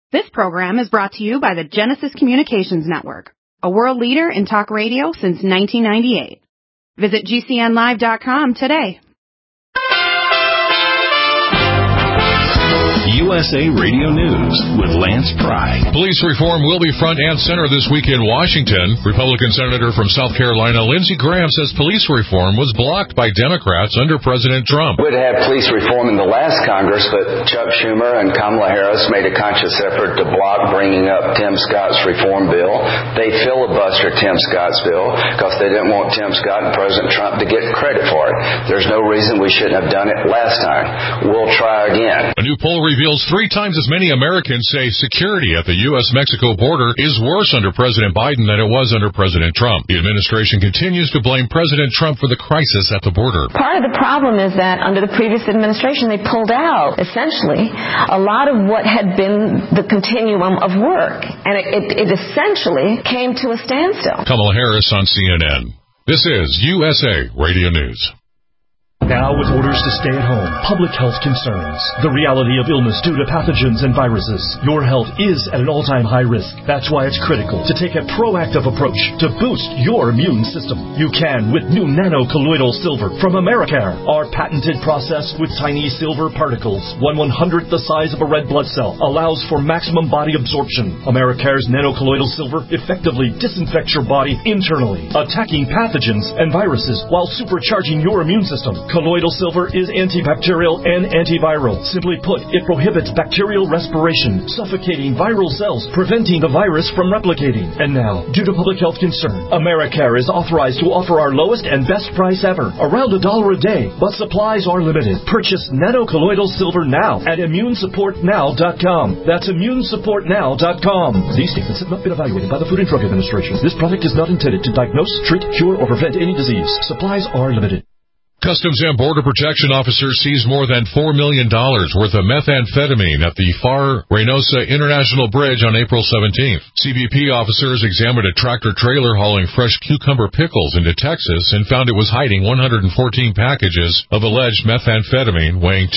This program is brought to you by the Genesis Communications Network, a world leader in talk radio since 1998. Visit GCNlive.com today. USA Radio News with Lance Pry. Police reform will be front and center this week in Washington. Republican Senator from South Carolina Lindsey Graham says police reform was blocked by Democrats under President Trump. We would have police reform in the last Congress, but Chuck Schumer and Kamala Harris made a conscious effort to block bringing up Tim Scott's reform bill. They filibustered Tim Scott's bill because they didn't want Tim Scott and President Trump to get credit for it. There's no reason we shouldn't have done it last time. We'll try again. A new poll reveals 3 times as many Americans say security at the U.S.-Mexico border is worse under President Biden than it was under President Trump. The administration continues to blame President Trump for the crisis at the border. Part of the problem is that under the previous administration, they pulled out, essentially, a lot of what had been the continuum of work. And it essentially came to a standstill. Kamala Harris on CNN. This is USA Radio News. Now with orders to stay at home, public health concerns, the reality of illness due to pathogens and viruses, your health is at an all-time high risk. That's why it's critical to take a proactive approach to boost your immune system. You can with new nano-colloidal silver from Americare. Our patented process with tiny silver particles, 1/100th the size of a red blood cell, allows for maximum body absorption. Americare's nano-colloidal silver effectively disinfects your body internally, attacking pathogens and viruses while supercharging your immune system. Colloidal silver is antibacterial and antiviral. Simply put, it prohibits bacterial respiration, suffocating viral cells, preventing the virus from replicating. And now, due to public health concern, Americare is authorized to offer our lowest and best price ever, around $1 a day, but supplies are limited. Purchase nano-colloidal silver now at immunesupportnow.com. That's immunesupportnow.com. These statements have not been evaluated by the Food and Drug Administration. This product is not intended to diagnose, treat, cure, or prevent any disease. Supplies are limited. Customs and Border Protection officers seized more than $4 million worth of methamphetamine at the Far Reynosa International Bridge on April 17th. CBP officers examined a tractor-trailer hauling fresh cucumber pickles into Texas and found it was hiding 114 packages of alleged methamphetamine weighing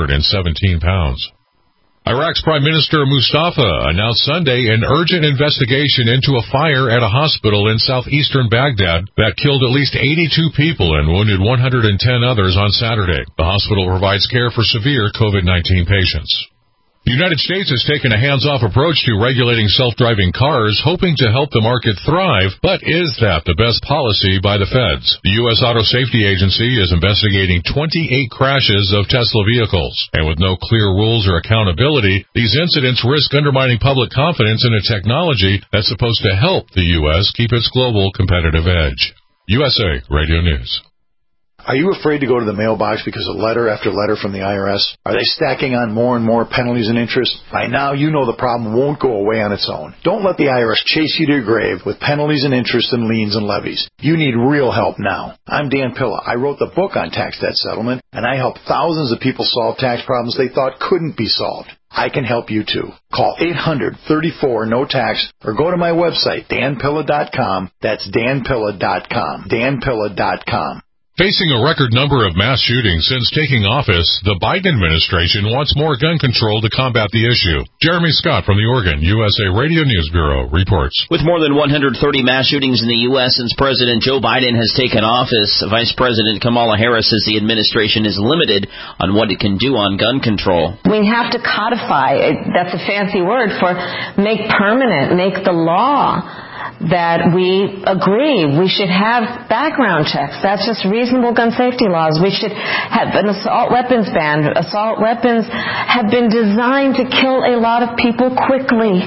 217 pounds. Iraq's Prime Minister Mustafa announced Sunday an urgent investigation into a fire at a hospital in southeastern Baghdad that killed at least 82 people and wounded 110 others on Saturday. The hospital provides care for severe COVID-19 patients. The United States has taken a hands-off approach to regulating self-driving cars, hoping to help the market thrive, but is that the best policy by the feds? The U.S. Auto Safety Agency is investigating 28 crashes of Tesla vehicles, and with no clear rules or accountability, these incidents risk undermining public confidence in a technology that's supposed to help the U.S. keep its global competitive edge. USA Radio News. Are you afraid to go to the mailbox because of letter after letter from the IRS? Are they stacking on more and more penalties and interest? By now, you know the problem won't go away on its own. Don't let the IRS chase you to your grave with penalties and interest and liens and levies. You need real help now. I'm Dan Pilla. I wrote the book on tax debt settlement, and I help thousands of people solve tax problems they thought couldn't be solved. I can help you too. Call 800-34-NO-TAX or go to my website, danpilla.com. That's danpilla.com. danpilla.com. Facing a record number of mass shootings since taking office, the Biden administration wants more gun control to combat the issue. Jeremy Scott from the Oregon USA Radio News Bureau reports. With more than 130 mass shootings in the U.S. since President Joe Biden has taken office, Vice President Kamala Harris says the administration is limited on what it can do on gun control. We have to codify, that's a fancy word for make permanent, make the law that we agree we should have background checks. That's just reasonable gun safety laws. We should have an assault weapons ban. Assault weapons have been designed to kill a lot of people quickly.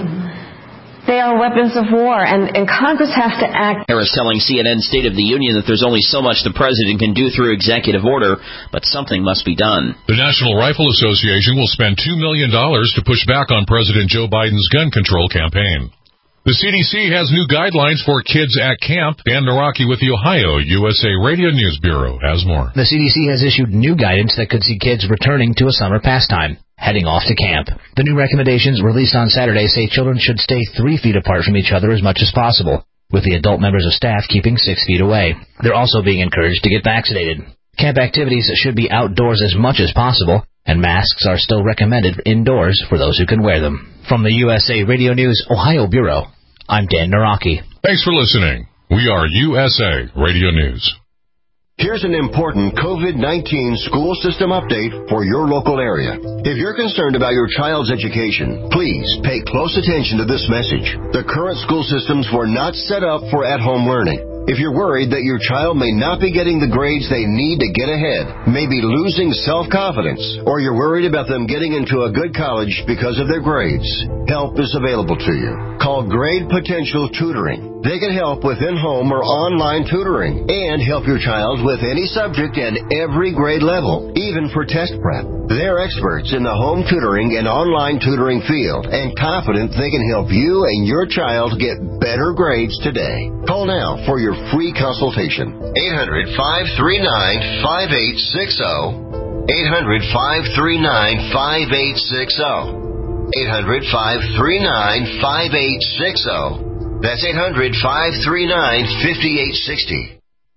They are weapons of war, and Congress has to act. Harris telling CNN State of the Union that there's only so much the president can do through executive order, but something must be done. The National Rifle Association will spend $2 million to push back on President Joe Biden's gun control campaign. The CDC has new guidelines for kids at camp. Dan Naraki with the Ohio USA Radio News Bureau has more. The CDC has issued new guidance that could see kids returning to a summer pastime, heading off to camp. The new recommendations released on Saturday say children should stay 3 feet apart from each other as much as possible, with the adult members of staff keeping 6 feet away. They're also being encouraged to get vaccinated. Camp activities should be outdoors as much as possible, and masks are still recommended indoors for those who can wear them. From the USA Radio News Ohio Bureau, I'm Dan Naraki. Thanks for listening. We are USA Radio News. Here's an important COVID-19 school system update for your local area. If you're concerned about your child's education, please pay close attention to this message. The current school systems were not set up for at-home learning. If you're worried that your child may not be getting the grades they need to get ahead, maybe losing self-confidence, or you're worried about them getting into a good college because of their grades, help is available to you. Call Grade Potential Tutoring. They can help with in-home or online tutoring and help your child with any subject and every grade level, even for test prep. They're experts in the home tutoring and online tutoring field and confident they can help you and your child get better grades today. Call now for your free consultation. 800-539-5860. 800-539-5860. 800-539-5860. That's 800-539-5860.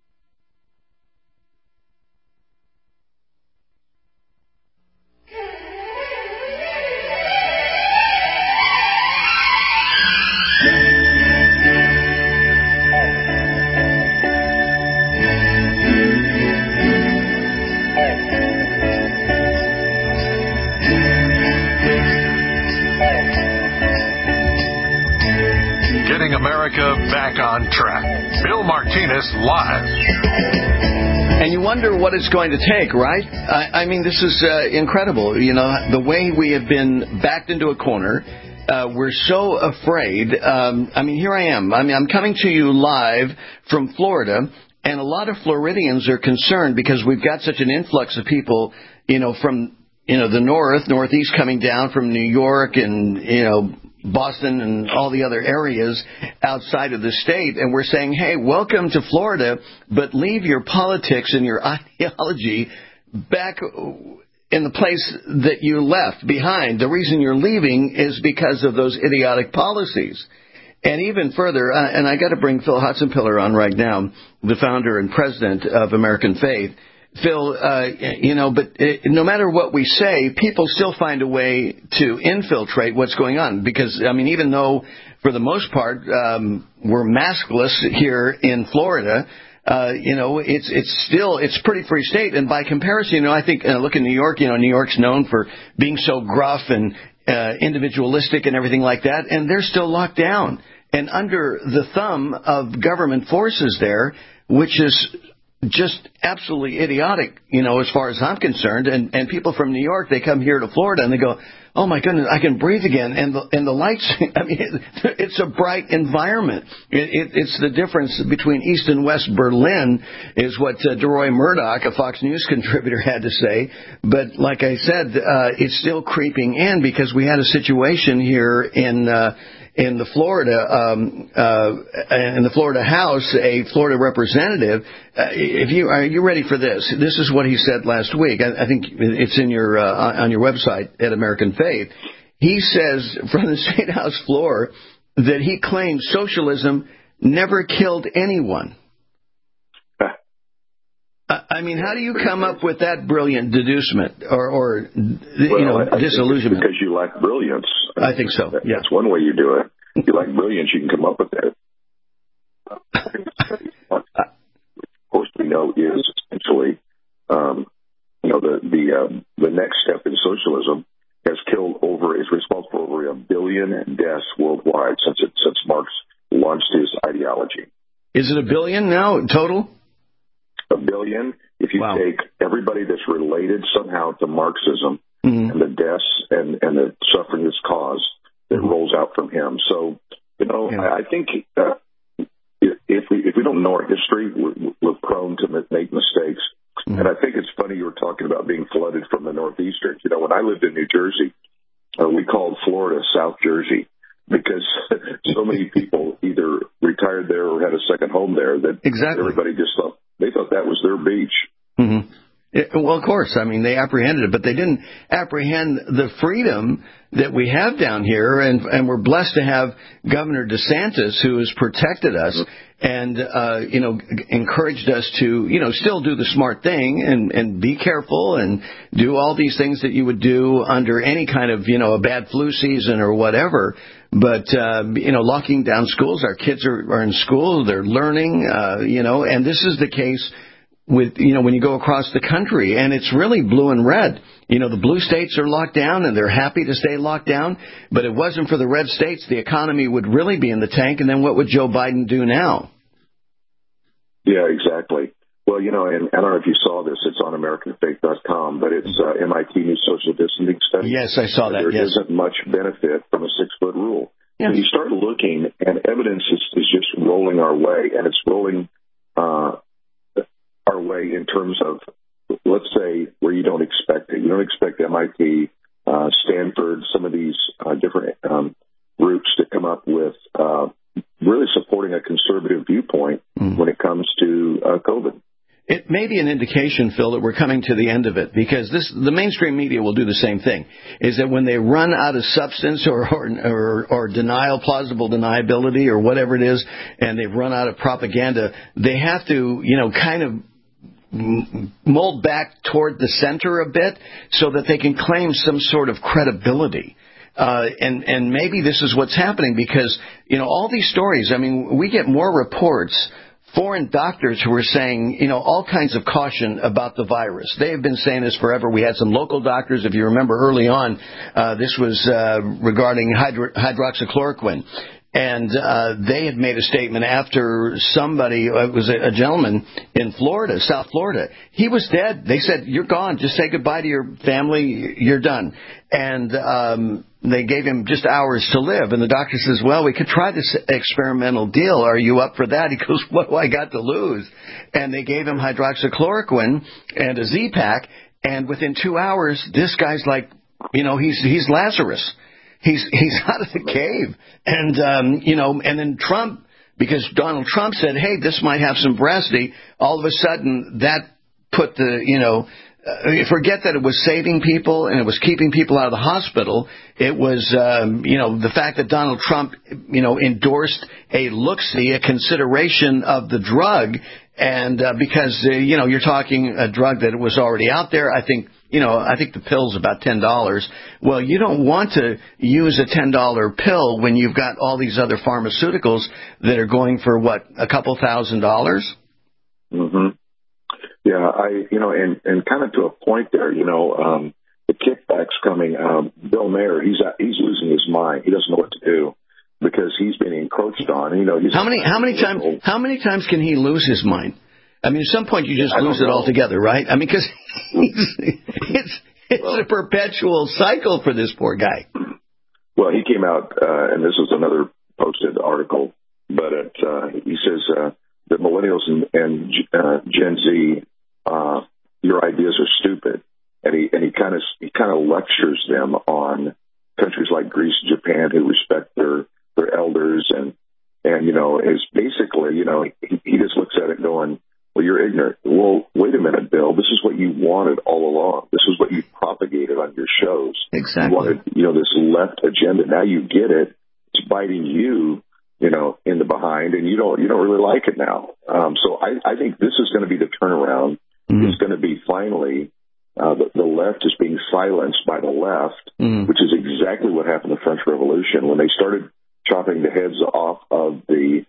America back on track. Bill Martinez live. And you wonder what it's going to take, right? I mean, this is incredible. You know, the way we have been backed into a corner. We're so afraid. I mean, here I am. I'm coming to you live from Florida, and a lot of Floridians are concerned because we've got such an influx of people, from, the northeast coming down from New York and, Boston and all the other areas outside of the state, and we're saying, hey, welcome to Florida, but leave your politics and your ideology back in the place that you left behind. The reason you're leaving is because of those idiotic policies. And even further, and I got to bring Phil Hotzenpiller on right now, the founder and president of American Faith. Phil, but no matter what we say, people still find a way to infiltrate what's going on. Because, even though, for the most part, we're maskless here in Florida, it's pretty free state. And by comparison, I think, look at New York, New York's known for being so gruff and individualistic and everything like that. And they're still locked down and under the thumb of government forces there, which is just absolutely idiotic, as far as I'm concerned. And people from New York, they come here to Florida and they go, oh my goodness, I can breathe again. And the lights, it's a bright environment. It's the difference between East and West Berlin is what DeRoy Murdoch, a Fox News contributor, had to say. But like I said, it's still creeping in because we had a situation here in the Florida House, a Florida representative. Are you ready for this? This is what he said last week. I think it's in your on your website at American Faith. He says from the State House floor that he claims socialism never killed anyone. How do you come up with that brilliant deducement or disillusionment? Because you lack brilliance. I think so. Yeah. That's one way you do it. If you lack brilliance, you can come up with that. Of course, we know is essentially, the next step in socialism is responsible for over 1 billion deaths worldwide since Marx launched his ideology. Is it 1 billion now total? 1 billion. If you take everybody that's related somehow to Marxism and the deaths and the suffering that's caused, it rolls out from him. So, I think if we don't know our history, we're prone to make mistakes. And I think it's funny you were talking about being flooded from the Northeastern. When I lived in New Jersey, we called Florida South Jersey because so many people either retired there or had a second home there that everybody just thought that was their beach. Well, of course. I mean, they apprehended it, but they didn't apprehend the freedom that we have down here, and we're blessed to have Governor DeSantis, who has protected us and, encouraged us to, still do the smart thing and be careful and do all these things that you would do under any kind of, a bad flu season or whatever. But, locking down schools, our kids are in school, they're learning, and this is the case with, when you go across the country, and it's really blue and red. The blue states are locked down, and they're happy to stay locked down. But it wasn't for the red states, the economy would really be in the tank. And then what would Joe Biden do now? Yeah, exactly. Well, and I don't know if you saw this. It's on AmericanFaith.com, but it's MIT New Social Distancing Study. Yes, I saw that. There isn't much benefit from a 6-foot rule. Yes. When you start looking, and evidence is just rolling our way, and it's rolling our way in terms of, let's say, where you don't expect it. You don't expect MIT, Stanford, some of these different groups to come up with really supporting a conservative viewpoint when it comes to COVID. It may be an indication, Phil, that we're coming to the end of it, because the mainstream media will do the same thing, is that when they run out of substance or denial, plausible deniability or whatever it is, and they've run out of propaganda, they have to, kind of mold back toward the center a bit so that they can claim some sort of credibility. And maybe this is what's happening because, all these stories, I mean, we get more reports, foreign doctors who are saying, all kinds of caution about the virus. They have been saying this forever. We had some local doctors, if you remember early on, this was regarding hydroxychloroquine. And they had made a statement after somebody, it was a gentleman in Florida, South Florida. He was dead. They said, "You're gone. Just say goodbye to your family. You're done." And they gave him just hours to live. And the doctor says, "Well, we could try this experimental deal. Are you up for that?" He goes, "What do I got to lose?" And they gave him hydroxychloroquine and a Z-Pack. And within 2 hours, this guy's like, he's Lazarus. He's out of the cave. And, and then Trump, because Donald Trump said, "Hey, this might have some veracity," all of a sudden that put forget that it was saving people and it was keeping people out of the hospital. It was, the fact that Donald Trump, endorsed a look-see, a consideration of the drug. And because, you're talking a drug that was already out there, I think the pill's about $10. Well, you don't want to use a $10 pill when you've got all these other pharmaceuticals that are going for, a couple $1,000? Mm-hmm. Yeah, and kind of to a point there, the kickbacks coming. Bill Mayer, he's losing his mind. He doesn't know what to do because he's being encroached on. How many times can he lose his mind? I mean, at some point you just lose it altogether, right? I mean, because it's a perpetual cycle for this poor guy. Well, he came out, and this is another posted article, but he says that millennials and Gen Z, your ideas are stupid, and he kind of lectures them on countries like Greece, Japan, who respect their elders, and is basically, he just looks at it going, "Well, you're ignorant." Well, wait a minute, Bill. This is what you wanted all along. This is what you propagated on your shows. Exactly. You wanted, this left agenda. Now you get it. It's biting you, in the behind, and you don't really like it now. So I think this is going to be the turnaround. Mm-hmm. It's going to be finally the left is being silenced by the left, which is exactly what happened in the French Revolution when they started chopping the heads off of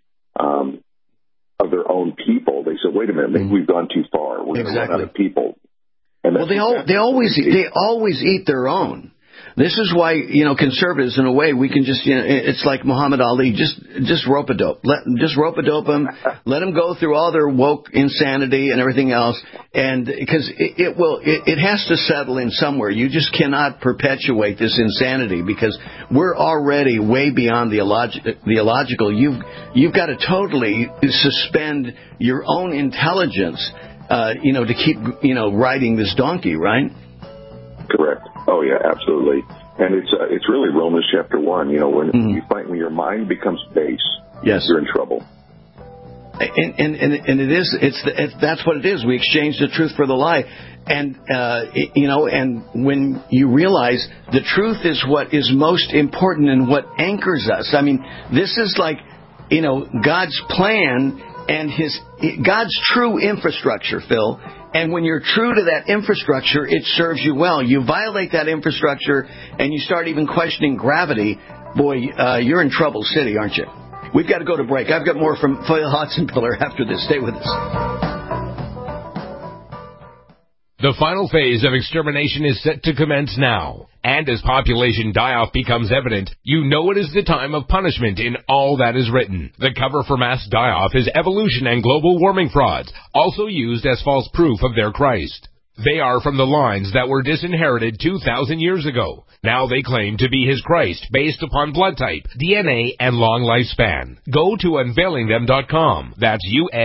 their own people. They said, "Wait a minute, maybe we've gone too far. We're going to run out of people." And well, they always eat their own. This is why, conservatives, in a way, we can just, it's like Muhammad Ali, just rope-a-dope. Just rope-a-dope them, let them go through all their woke insanity and everything else, and because it has to settle in somewhere. You just cannot perpetuate this insanity because we're already way beyond the illogical. You've got to totally suspend your own intelligence, to keep, riding this donkey, right? Correct. Oh yeah, absolutely. And it's really Romans chapter 1. When your mind becomes base, yes, you're in trouble. that's what it is. We exchange the truth for the lie. And, and when you realize the truth is what is most important and what anchors us. I mean, this is like, God's plan and God's true infrastructure, Phil. And when you're true to that infrastructure, it serves you well. You violate that infrastructure and you start even questioning gravity, boy, you're in trouble city, aren't you? We've got to go to break. I've got more from Phil Hotzenpiller after this. Stay with us. The final phase of extermination is set to commence now. And as population die-off becomes evident, you know it is the time of punishment in all that is written. The cover for mass die-off is evolution and global warming frauds, also used as false proof of their Christ. They are from the lines that were disinherited 2,000 years ago. Now they claim to be his Christ based upon blood type, DNA, and long lifespan. Go to unveilingthem.com. That's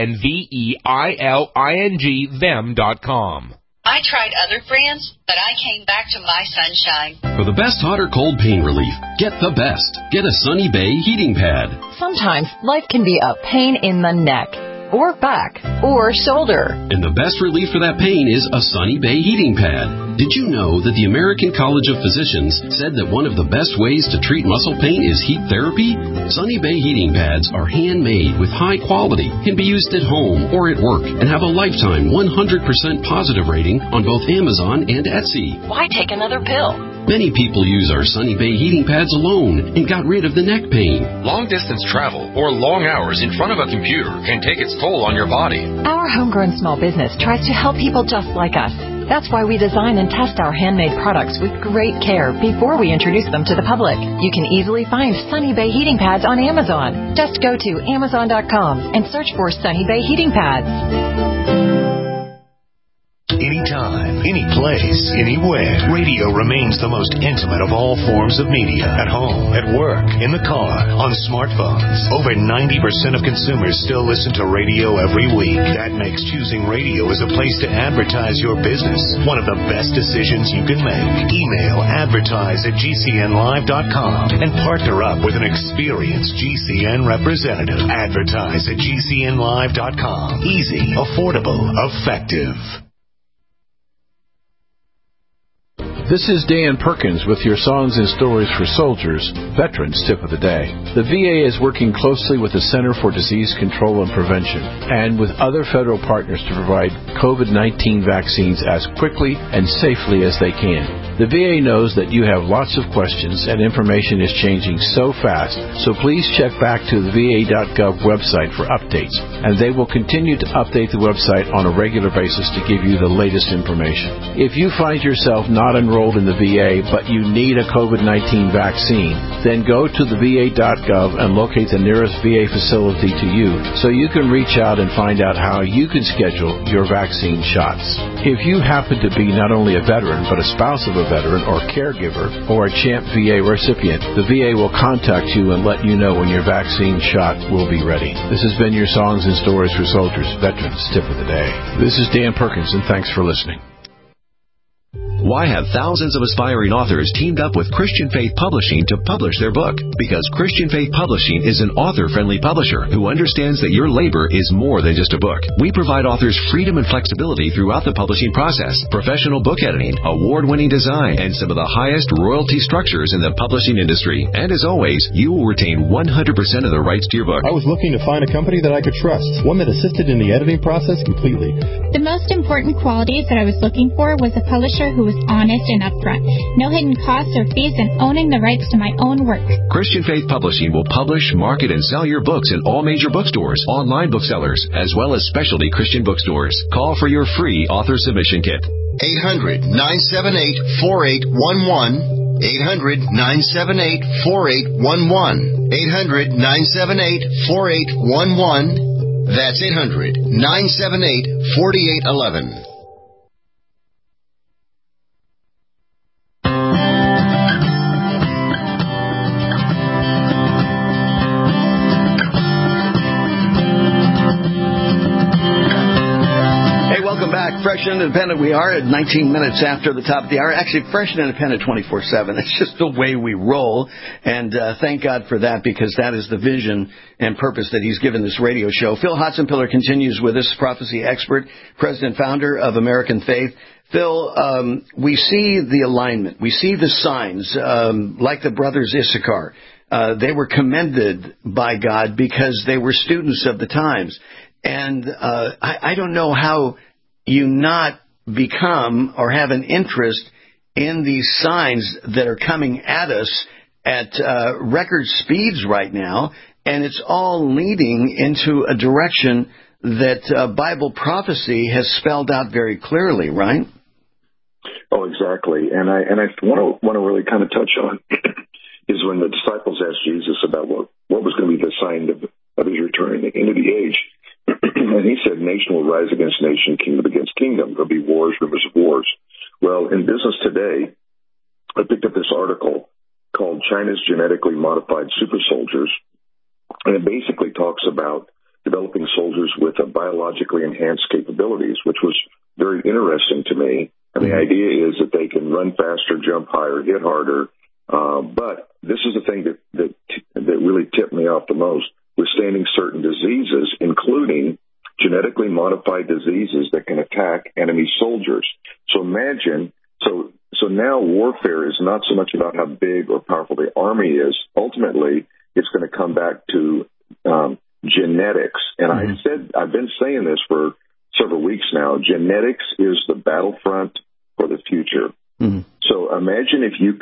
UNVEILING them.com. I tried other brands, but I came back to my Sunshine. For the best hot or cold pain relief, get the best. Get a Sunny Bay heating pad. Sometimes life can be a pain in the neck, or back, or shoulder. And the best relief for that pain is a Sunny Bay heating pad. Did you know that the American College of Physicians said that one of the best ways to treat muscle pain is heat therapy? Sunny Bay heating pads are handmade with high quality, can be used at home or at work, and have a lifetime 100% positive rating on both Amazon and Etsy. Why take another pill? Many people use our Sunny Bay heating pads alone and got rid of the neck pain. Long-distance travel or long hours in front of a computer can take its toll on your body. Our homegrown small business tries to help people just like us. That's why we design and test our handmade products with great care before we introduce them to the public. You can easily find Sunny Bay heating pads on Amazon. Just go to Amazon.com and search for Sunny Bay heating pads. Anytime, any place, anywhere. Radio remains the most intimate of all forms of media. At home, at work, in the car, on smartphones. Over 90% of consumers still listen to radio every week. That makes choosing radio as a place to advertise your business one of the best decisions you can make. Email advertise@gcnlive.com and partner up with an experienced GCN representative. Advertise@gcnlive.com. Easy, affordable, effective. This is Dan Perkins with your Songs and Stories for Soldiers, Veterans Tip of the Day. The VA is working closely with the Center for Disease Control and Prevention and with other federal partners to provide COVID-19 vaccines as quickly and safely as they can. The VA knows that you have lots of questions and information is changing so fast, so please check back to the VA.gov website for updates, and they will continue to update the website on a regular basis to give you the latest information. If you find yourself not enrolled in the VA, but you need a COVID-19 vaccine, then go to the VA.gov and locate the nearest VA facility to you so you can reach out and find out how you can schedule your vaccine shots. If you happen to be not only a veteran, but a spouse of a veteran or caregiver or a CHAMP VA recipient, the VA will contact you and let you know when your vaccine shot will be ready. This has been your Songs and Stories for Soldiers, Veterans Tip of the Day. This is Dan Perkins, and thanks for listening. Why have thousands of aspiring authors teamed up with Christian Faith Publishing to publish their book? Because Christian Faith Publishing is an author-friendly publisher who understands that your labor is more than just a book. We provide authors freedom and flexibility throughout the publishing process, professional book editing, award-winning design, and some of the highest royalty structures in the publishing industry. And as always, you will retain 100% of the rights to your book. I was looking to find a company that I could trust, one that assisted in the editing process completely. The most important qualities that I was looking for was a publisher who was honest and upfront, no hidden costs or fees, and owning the rights to my own work. Christian Faith Publishing will publish, market, and sell your books in all major bookstores, online booksellers, as well as specialty Christian bookstores. Call for your free author submission kit. 800-978-4811. 800-978-4811. 800-978-4811. That's 800-978-4811. Fresh Fresh and Independent. We are at 19 minutes after the top of the hour. Actually, Fresh and Independent 24/7. It's just the way we roll. And thank God for that, because that is the vision and purpose that he's given this radio show. Phil Hotzenpiller continues with us, prophecy expert, president, founder of American Faith. Phil, we see the alignment. We see the signs, like the brothers Issachar. They were commended by God because they were students of the times. And I don't know how you not become or have an interest in these signs that are coming at us at record speeds right now, and it's all leading into a direction that Bible prophecy has spelled out very clearly, right? Oh, exactly. And I want to really kind of touch on is when the disciples asked Jesus about what was going to be the sign of his return at the end of the age. And he said, nation will rise against nation, kingdom against kingdom. There'll be wars, rumors of wars. Well, in business today, I picked up this article called China's Genetically Modified Super Soldiers. And it basically talks about developing soldiers with biologically enhanced capabilities, which was very interesting to me. And the idea is that they can run faster, jump higher, hit harder. But this is the thing that really tipped me off the most. Withstanding certain diseases, including genetically modified diseases that can attack enemy soldiers. So imagine, so now warfare is not so much about how big or powerful the army is. Ultimately, it's going to come back to genetics. And I've been saying this for several weeks now. Genetics is the battlefront for the future. So imagine if you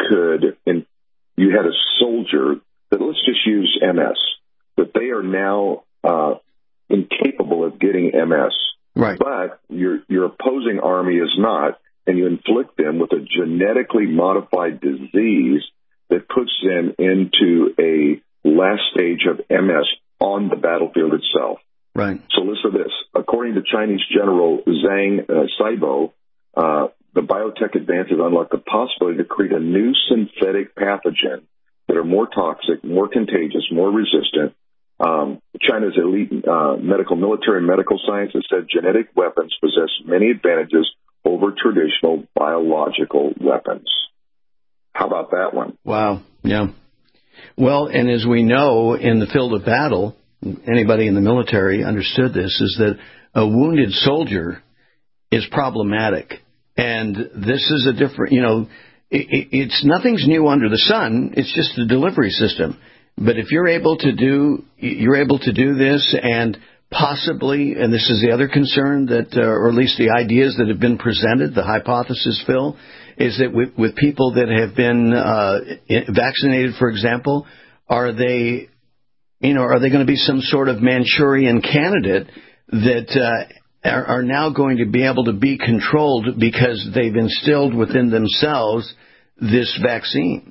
had a soldier that, let's just use MS, that they are now incapable of getting MS. Right. But your opposing army is not, and you inflict them with a genetically modified disease that puts them into a last stage of MS on the battlefield itself. Right. So listen to this. According to Chinese General Zhang Saibo, the biotech advances unlock the possibility to create a new synthetic pathogen that are more toxic, more contagious, more resistant. China's elite military and medical science has said genetic weapons possess many advantages over traditional biological weapons. How about that one? Wow. Yeah. Well, and as we know, in the field of battle, anybody in the military understood this, is that a wounded soldier is problematic. And this is a different, it's nothing's new under the sun. It's just the delivery system. But if you're able to do this, and possibly, and this is the other concern that, or at least the ideas that have been presented, the hypothesis, Phil, is that with people that have been vaccinated, for example, are they going to be some sort of Manchurian candidate that are now going to be able to be controlled because they've instilled within themselves this vaccine?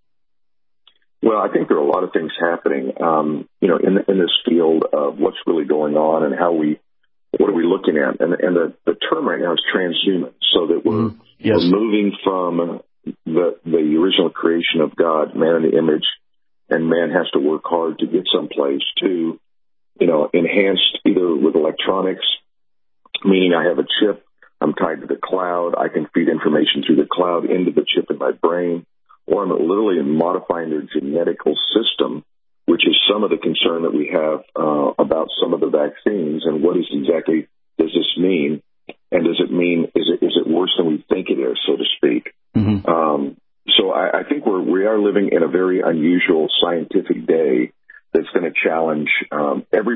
Well, I think there are a lot of things happening, in this field of what's really going on and what are we looking at? And the term right now is transhuman, so that we're moving from the original creation of God, man in the image, and man has to work hard to get someplace, to, enhanced either with electronics, meaning I have a chip, I'm tied to the cloud, I can feed information through the cloud into the chip in my brain, or I'm literally modifying their genetical system, which is some of the concern that we have about some of the vaccines, and what exactly does this mean, and does it mean, is it worse than we think it is, so to speak? So I think we are living in a very unusual scientific day that's going to challenge every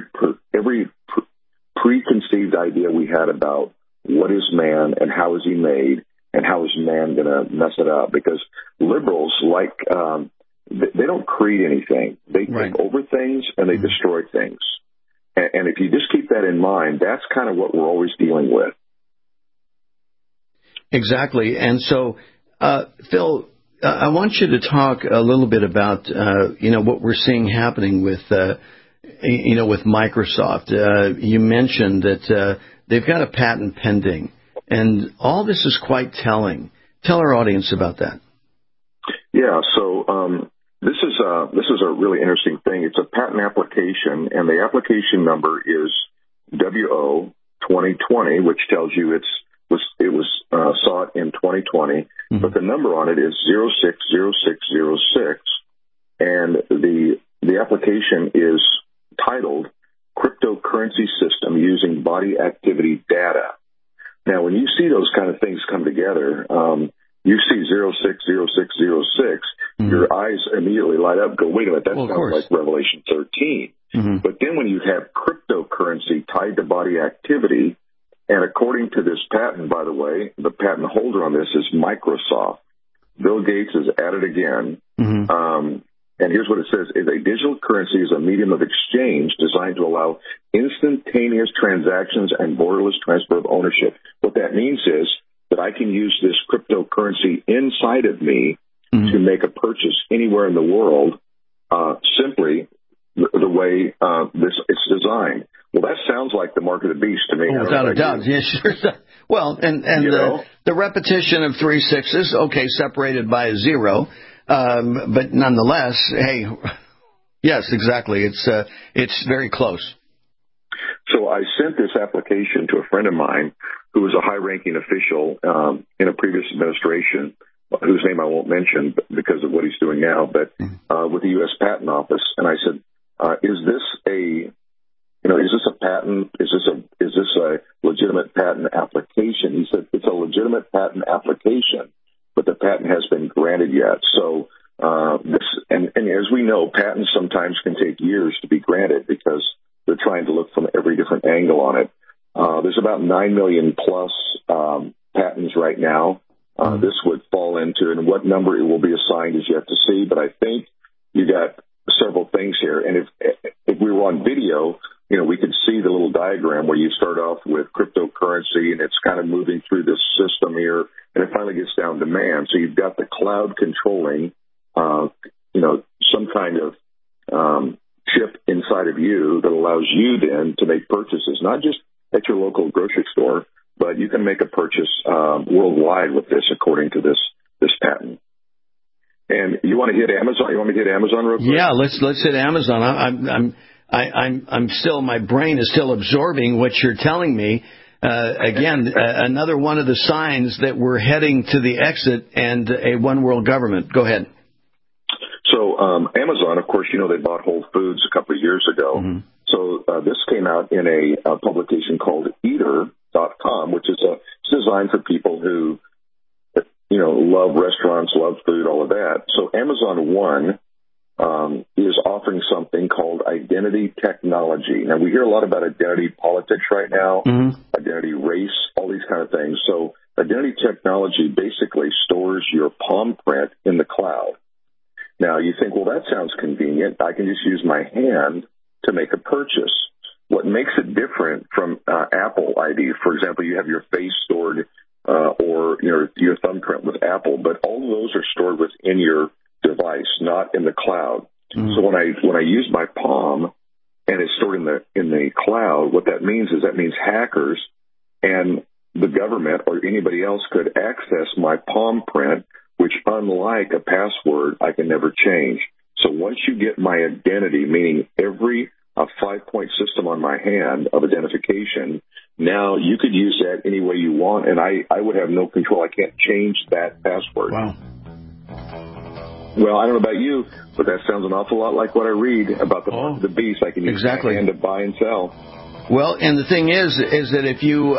preconceived idea we had about what is man and how is he made and how is man going to mess it up. Because liberals, they don't create anything. They take over things and they destroy things. And if you just keep that in mind, that's kind of what we're always dealing with. Exactly. And so, Phil, I want you to talk a little bit about, what we're seeing happening with Microsoft. You mentioned that they've got a patent pending, and all this is quite telling. Tell our audience about that. Yeah, so this is a really interesting thing. It's a patent application, and the application number is WO 2020, which tells you it's saw it in 2020, but the number on it is 060606, and the application is titled Cryptocurrency System Using Body Activity Data. Now, when you see those kind of things come together, you see 060606, your eyes immediately light up, go, wait a minute, that sounds like Revelation 13. But then when you have cryptocurrency tied to body activity, and according to this patent, by the way, the patent holder on this is Microsoft. Bill Gates has added again. And here's what it says. A digital currency is a medium of exchange designed to allow instantaneous transactions and borderless transfer of ownership. What that means is that I can use this cryptocurrency inside of me to make a purchase anywhere in the world, simply the way it's designed. Well, that sounds like the mark of the beast to me. Oh, without a doubt. Yeah, sure. Well, and the repetition of 3 6s, okay, separated by a 0. But nonetheless, hey, yes, exactly. It's very close. So I sent this application to a friend of mine who was a high-ranking official in a previous administration, whose name I won't mention because of what he's doing now, but with the U.S. Patent Office. And I said, is this a patent? Is this a legitimate patent application? He said, it's a legitimate patent application, but the patent has been granted yet. So and as we know, patents sometimes can take years to be granted because they're trying to look from every different angle on it. There's about 9 million plus patents right now. This would fall into, and what number it will be assigned is yet to see. But I think you got several things here. And if we were on video, we could see the little diagram where you start off with cryptocurrency and it's kind of moving through this system here, and it finally gets down to man. So you've got the cloud controlling, some kind of chip inside of you that allows you then to make purchases, not just at your local grocery store, but you can make a purchase worldwide with this, according to this patent. And you want to hit Amazon? You want me to hit Amazon real quick? Yeah, let's hit Amazon. I'm still, my brain is still absorbing what you're telling me. Again, another one of the signs that we're heading to the exit and a one world government. Go ahead. So Amazon, of course, they bought Whole Foods a couple of years ago. So this came out in a publication called Eater.com, which is designed for people who, love restaurants, love food, all of that. So Amazon One is offering something called identity technology. Now, we hear a lot about identity politics right now, identity race, all these kind of things. So identity technology basically stores your palm print in the cloud. Now, you think, well, that sounds convenient. I can just use my hand to make a purchase. What makes it different from Apple ID, for example, you have your face stored or your thumbprint with Apple, but all of those are stored within your device, not in the cloud. So when I use my palm and it's stored in the cloud, what that means is hackers and the government or anybody else could access my palm print, which, unlike a password, I can never change. So once you get my identity, meaning every 5-point system on my hand of identification, now you could use that any way you want, and I would have no control. I can't change that password. Wow. Well, I don't know about you, but that sounds an awful lot like what I read about the beast. I can use my hand to buy and sell. Well, and the thing is that if you,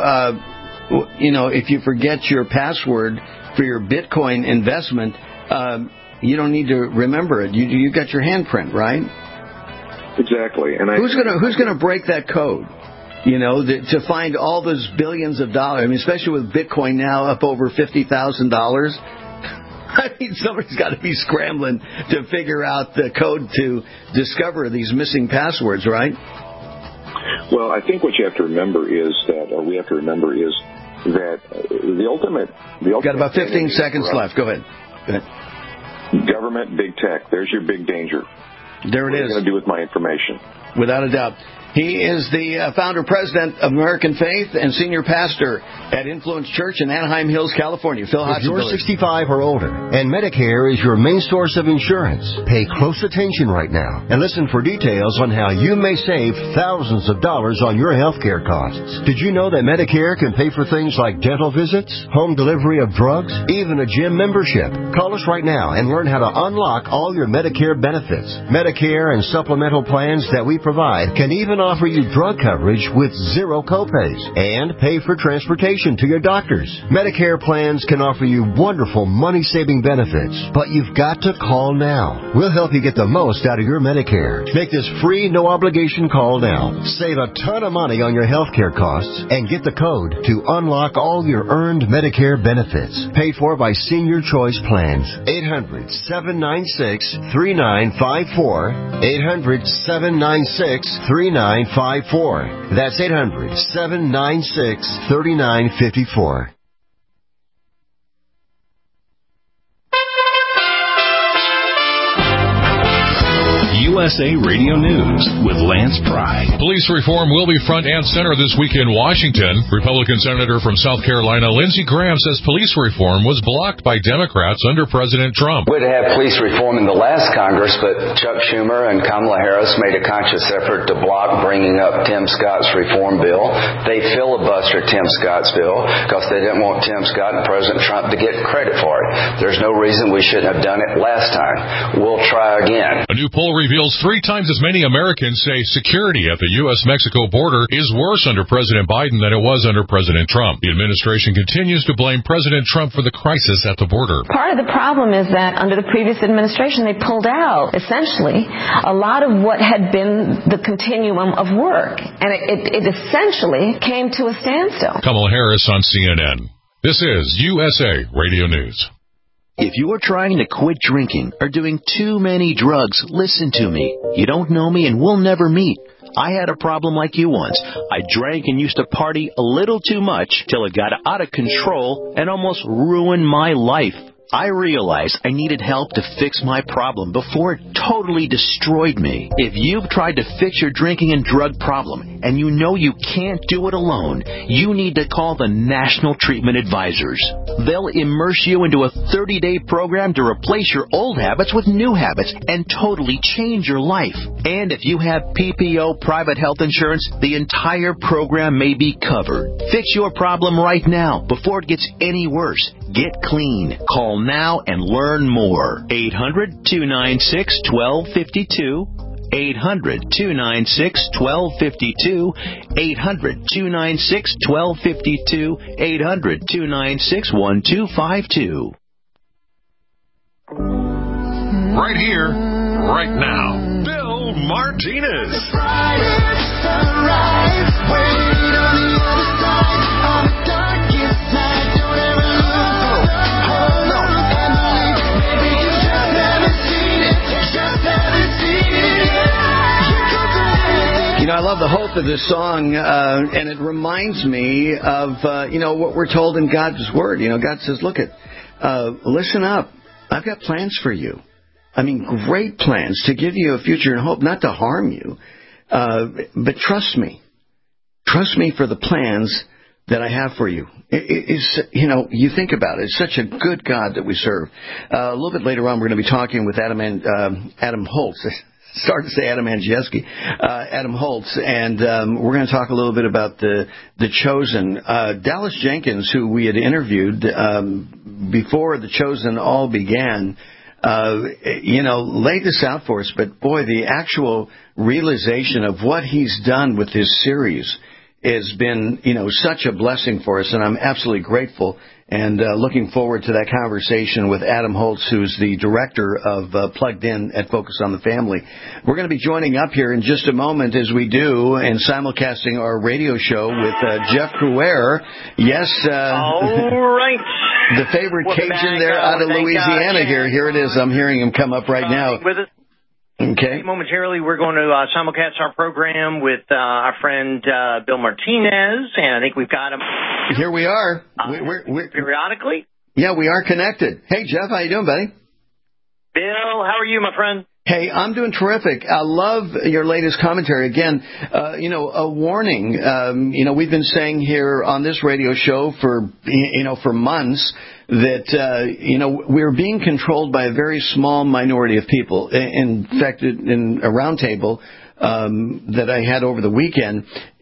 if you forget your password for your Bitcoin investment, you don't need to remember it. You got your handprint, right? Exactly. And who's gonna break that code? To find all those billions of dollars. I mean, especially with Bitcoin now up over $50,000. I mean, somebody's got to be scrambling to figure out the code to discover these missing passwords, right? Well, I think what you have to remember is that the ultimate. Got about 15 seconds left. Go ahead. Government, big tech. There's your big danger. There it is. What are you going to do with my information? Without a doubt. He is the founder-president of American Faith and senior pastor at Influence Church in Anaheim Hills, California. Phil If Hodgson. you're 65 or older and Medicare is your main source of insurance, pay close attention right now and listen for details on how you may save thousands of dollars on your health care costs. Did you know that Medicare can pay for things like dental visits, home delivery of drugs, even a gym membership? Call us right now and learn how to unlock all your Medicare benefits. Medicare and supplemental plans that we provide can even offer you drug coverage with zero copays and pay for transportation to your doctors. Medicare plans can offer you wonderful money-saving benefits, but you've got to call now. We'll help you get the most out of your Medicare. Make this free, no-obligation call now. Save a ton of money on your health care costs and get the code to unlock all your earned Medicare benefits. Paid for by Senior Choice Plans. 800-796-3954. 800-796-3954. That's 800-796-3954. USA Radio News with Lance Pry. Police reform will be front and center this week in Washington. Republican Senator from South Carolina Lindsey Graham says police reform was blocked by Democrats under President Trump. We would have police reform in the last Congress, but Chuck Schumer and Kamala Harris made a conscious effort to block bringing up Tim Scott's reform bill. They filibustered Tim Scott's bill because they didn't want Tim Scott and President Trump to get credit for it. There's no reason we shouldn't have done it last time. We'll try again. A new poll reveals 3 times as many Americans say security at the U.S.-Mexico border is worse under President Biden than it was under President Trump. The administration continues to blame President Trump for the crisis at the border. Part of the problem is that under the previous administration, they pulled out, essentially, a lot of what had been the continuum of work. And it essentially came to a standstill. Kamala Harris on CNN. This is USA Radio News. If you are trying to quit drinking or doing too many drugs, listen to me. You don't know me and we'll never meet. I had a problem like you once. I drank and used to party a little too much till it got out of control and almost ruined my life. I realized I needed help to fix my problem before it totally destroyed me. If you've tried to fix your drinking and drug problem and you know you can't do it alone, you need to call the National Treatment Advisors. They'll immerse you into a 30-day program to replace your old habits with new habits and totally change your life. And if you have PPO private health insurance, the entire program may be covered. Fix your problem right now before it gets any worse. Get clean. Call now and learn more. 800-296-1252. 800-296-1252. 800-296-1252. 800-296-1252. Right here, right now. Bill Martinez. You know, I love the hope of this song, and it reminds me of, what we're told in God's Word. You know, God says, look, listen up. I've got plans for you. I mean, great plans to give you a future and hope, not to harm you. But trust me. Trust me for the plans that I have for you. You think about it. It's such a good God that we serve. A little bit later on, we're going to be talking with Adam Holtz. Started to say Adam Andrzejewski, Adam Holtz, and we're going to talk a little bit about the Chosen. Dallas Jenkins, who we had interviewed before the Chosen all began, laid this out for us. But boy, the actual realization of what he's done with this series has been, such a blessing for us, and I'm absolutely grateful. And looking forward to that conversation with Adam Holtz, who's the director of Plugged In at Focus on the Family. We're going to be joining up here in just a moment, as we do, and simulcasting our radio show with Jeff Crouere. Yes. All right. The favorite Cajun there out of Louisiana here. Here it is. I'm hearing him come up right now. With us. Okay. Momentarily, we're going to simulcast our program with our friend Bill Martinez, and I think we've got him. Here we are. We're periodically. Yeah, we are connected. Hey, Jeff, how you doing, buddy? Bill, how are you, my friend? Hey, I'm doing terrific. I love your latest commentary. Again, a warning. We've been saying here on this radio show for months that, we're being controlled by a very small minority of people. In fact, in a roundtable that I had over the weekend,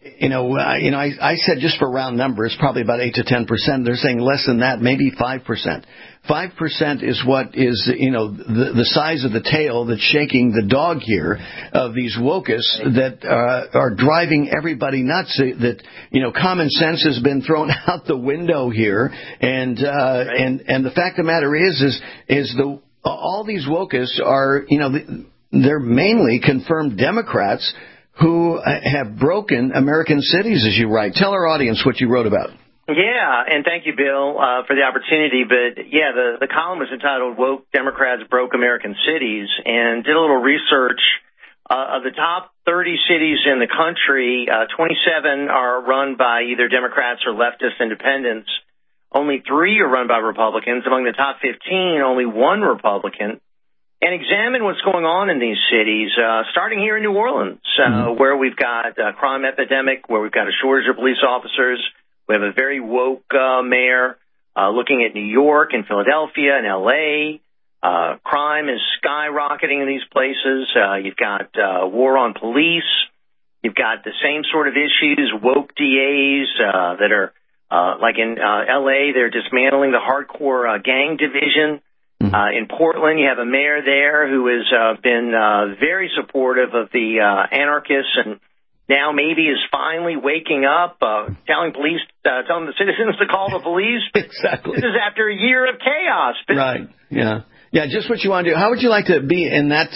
I said just for round numbers, probably about 8 to 10%. They're saying less than that, maybe 5%. 5% is what is, the size of the tail that's shaking the dog here of these wokists that are driving everybody nuts. That, common sense has been thrown out the window here. And the fact of the matter is all these wokists are, they're mainly confirmed Democrats who have broken American cities, as you write. Tell our audience what you wrote about. Yeah, and thank you, Bill, for the opportunity. But, yeah, the column was entitled Woke Democrats Broke American Cities, and did a little research. Of the top 30 cities in the country, 27 are run by either Democrats or leftist independents. Only 3 are run by Republicans. Among the top 15, only 1 Republican. And examine what's going on in these cities, starting here in New Orleans, where we've got a crime epidemic, where we've got a shortage of police officers. We have a very woke mayor. Looking at New York and Philadelphia and L.A., crime is skyrocketing in these places. You've got war on police. You've got the same sort of issues, woke DAs that are, like in L.A., they're dismantling the hardcore gang division. In Portland, you have a mayor there who has been very supportive of the anarchists, and now maybe is finally waking up, telling the citizens to call the police. Exactly. This is after a year of chaos. Right. Yeah. Yeah. Just what you want to do. How would you like to be in that?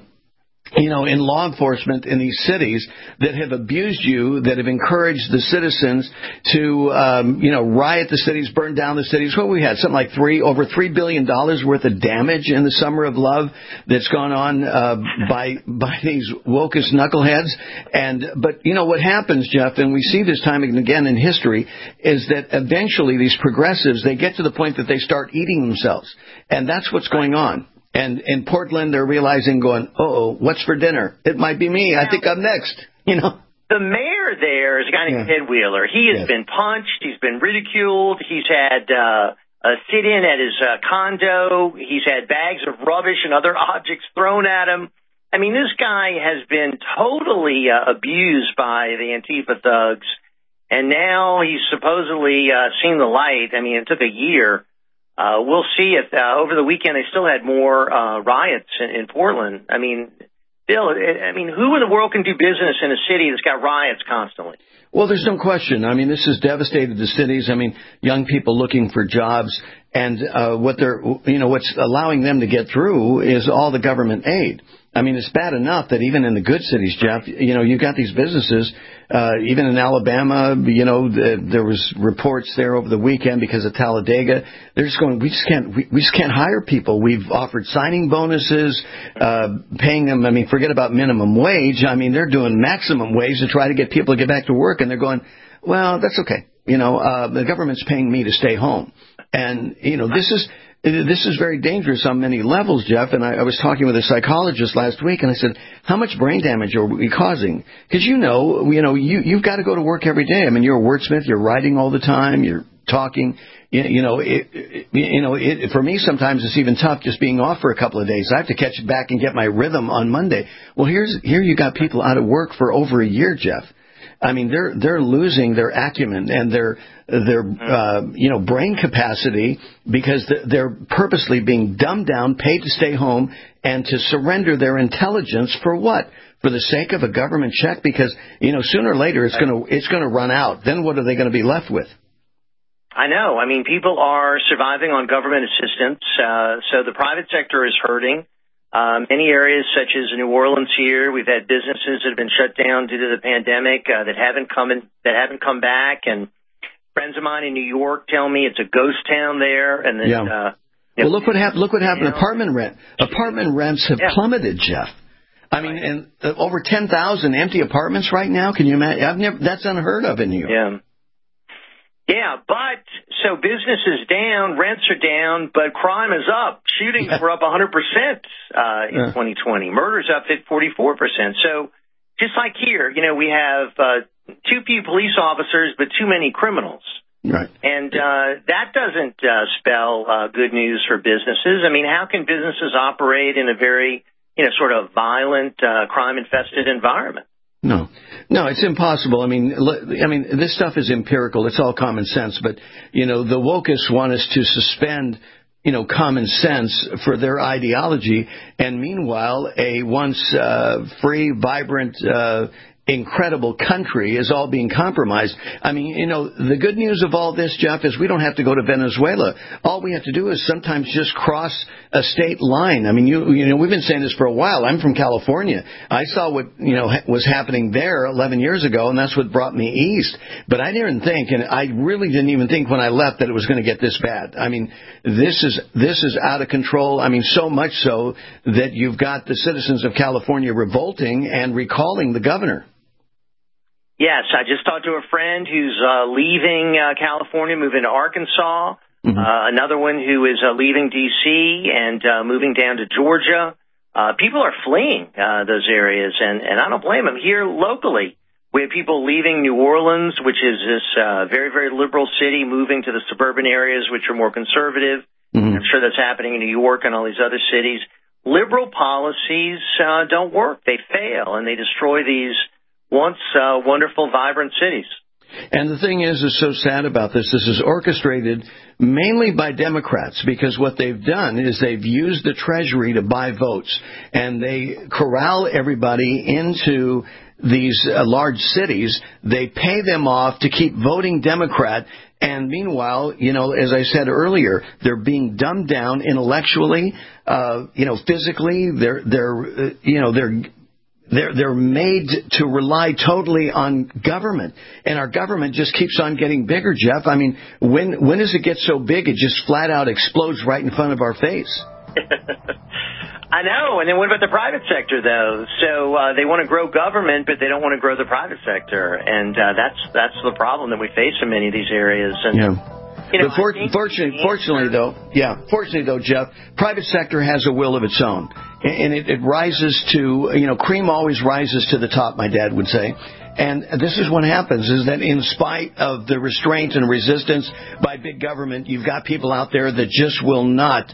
In law enforcement in these cities that have abused you, that have encouraged the citizens to, riot the cities, burn down the cities. What we had, something like over $3 billion worth of damage in the Summer of Love that's gone on by these wokest knuckleheads. But what happens, Jeff, and we see this time and again in history, is that eventually these progressives, they get to the point that they start eating themselves, and that's what's going on. And in Portland, they're realizing, what's for dinner? It might be me. I think I'm next. The mayor there is a guy named Ted Wheeler. He has been punched. He's been ridiculed. He's had a sit-in at his condo. He's had bags of rubbish and other objects thrown at him. I mean, this guy has been totally abused by the Antifa thugs, and now he's supposedly seen the light. I mean, it took a year. We'll see if over the weekend they still had more riots in Portland. I mean, Bill, who in the world can do business in a city that's got riots constantly? Well, there's no question. I mean, this has devastated the cities. I mean, young people looking for jobs, and what's allowing them to get through is all the government aid. I mean, it's bad enough that even in the good cities, Jeff, you've got these businesses, even in Alabama, there was reports there over the weekend because of Talladega. They're just going, we just can't hire people. We've offered signing bonuses, paying them. I mean, forget about minimum wage. I mean, they're doing maximum wage to try to get people to get back to work. And they're going, well, that's okay. The government's paying me to stay home. And, this is very dangerous on many levels, Jeff. And I was talking with a psychologist last week, and I said, how much brain damage are we causing? Because you've got to go to work every day. I mean, you're a wordsmith. You're writing all the time. You're talking. For me, sometimes it's even tough just being off for a couple of days. I have to catch it back and get my rhythm on Monday. Well, here you got people out of work for over a year, Jeff. I mean, they're losing their acumen and their brain capacity because they're purposely being dumbed down, paid to stay home, and to surrender their intelligence for what? For the sake of a government check? Because sooner or later it's going to run out. Then what are they going to be left with? I know. I mean, people are surviving on government assistance, so the private sector is hurting. Many areas such as New Orleans here, we've had businesses that have been shut down due to the pandemic that haven't come back. And friends of mine in New York tell me it's a ghost town there. And that, well, look what happened. Apartment rents have plummeted, Jeff. I mean, and over 10,000 empty apartments right now. Can you imagine? That's unheard of in New York. Yeah. Yeah, but so business is down, rents are down, but crime is up. Shootings were up 100% in 2020. Murders up at 44%. So just like here, we have too few police officers, but too many criminals. Right. And that doesn't spell good news for businesses. I mean, how can businesses operate in a very, sort of violent, crime-infested environment? No, it's impossible. I mean, this stuff is empirical. It's all common sense. But, the wokists want us to suspend, common sense for their ideology. And meanwhile, a once free, vibrant, incredible country is all being compromised. I mean, the good news of all this, Jeff, is we don't have to go to Venezuela. All we have to do is sometimes just cross a state line. I mean, we've been saying this for a while. I'm from California. I saw what, was happening there 11 years ago, and that's what brought me east. But I didn't think, and I really didn't even think when I left that it was going to get this bad. I mean, this is out of control. I mean, so much so that you've got the citizens of California revolting and recalling the governor. Yes, I just talked to a friend who's leaving California, moving to Arkansas. Mm-hmm. Another one who is leaving D.C. and moving down to Georgia. People are fleeing those areas, and I don't blame them. Here locally, we have people leaving New Orleans, which is this very, very liberal city, moving to the suburban areas, which are more conservative. Mm-hmm. I'm sure that's happening in New York and all these other cities. Liberal policies don't work. They fail, and they destroy these once wonderful, vibrant cities. And the thing is so sad about this is orchestrated mainly by Democrats, because what they've done is they've used the Treasury to buy votes, and they corral everybody into these large cities. They pay them off to keep voting Democrat, and meanwhile, as I said earlier, they're being dumbed down intellectually, physically. They're made to rely totally on government, and our government just keeps on getting bigger, Jeff. I mean, when does it get so big it just flat out explodes right in front of our face? I know. And then what about the private sector, though? So they want to grow government, but they don't want to grow the private sector, and that's the problem that we face in many of these areas. And, yeah. But fortunately, though, Jeff, private sector has a will of its own, and it rises to, cream always rises to the top, my dad would say. And this is what happens, is that in spite of the restraint and resistance by big government, you've got people out there that just will not,